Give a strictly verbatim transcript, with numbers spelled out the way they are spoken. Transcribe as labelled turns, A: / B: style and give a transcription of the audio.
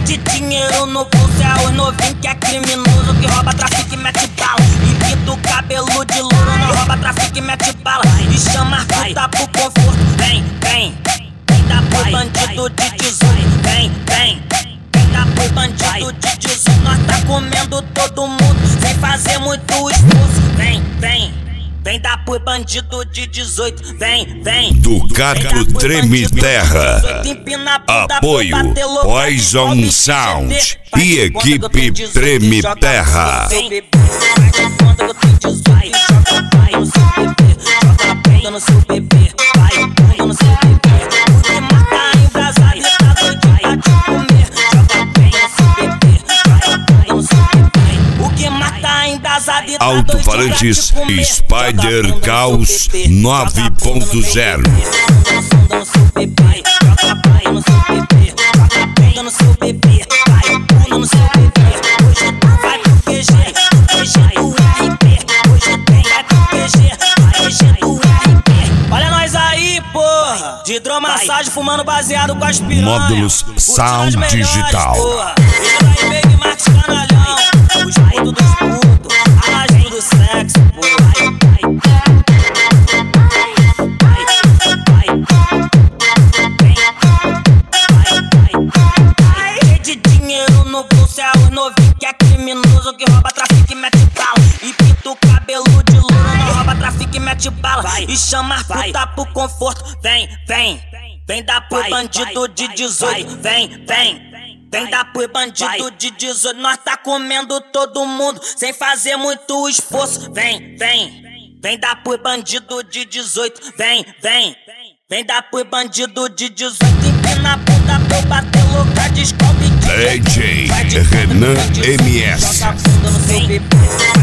A: de dinheiro no bolso é os novinhos que é criminoso, que rouba, trafica e mete bala. E pinta o cabelo de louro, não rouba, trafica e mete bala. E chama as puta pro conforto. Vem, vem, vem dar pro bandido de dezoito. Vem, vem, vem dar pro bandido de dezoito. Nós tá comendo todo mundo sem fazer muito esforço. Vem, vem, vem dar pro bandido de dezoito. Vem, vem.
B: Ducato Treme Terra. Apoio Poison Sound e equipe Treme Terra.
A: No seu bebê, vai, bunda no seu bebê. O que mata embrasado e tá doidinho pra te comer. Joga bem no seu bebê, vai, bunda no seu bebê. O que mata embrasado e tá doidinho pra te comer.
B: Alto-falantes Spider Caos nove ponto zero.
A: Bunda no seu bebê, joga bem no seu bebê. Joga bem no seu bebê, vai, bunda no seu bebê. Hoje tu vai pro Q G, Q G do R P. Hoje tem vai pro Q G, Q G do R P. Olha nós aí, porra, de hidromassagem fumando baseado com as piranha.
B: Módulos Sound Digital.
A: Isso aí, Baby Max canalhão. Os putos dos putos, a laje do sexo, porra. De dinheiro no bolso é os novinhos que é criminoso, que rouba, trafica e mete bala. E pinta o cabelo de louro, não rouba, trafica e mete bala. E chama as puta pro conforto. Vem, vem, vem dar pro bandido de dezoito. Vem, vem, vem dar pro bandido de dezoito. Nós tá comendo todo mundo sem fazer muito esforço. Vem, vem, vem dar pro bandido de dezoito. Vem, vem, vem dar pro bandido de dezoito. Empina a bunda pra eu bater louca, descobre.
B: D J Renan M S.
A: Joga a bunda no seu bebê.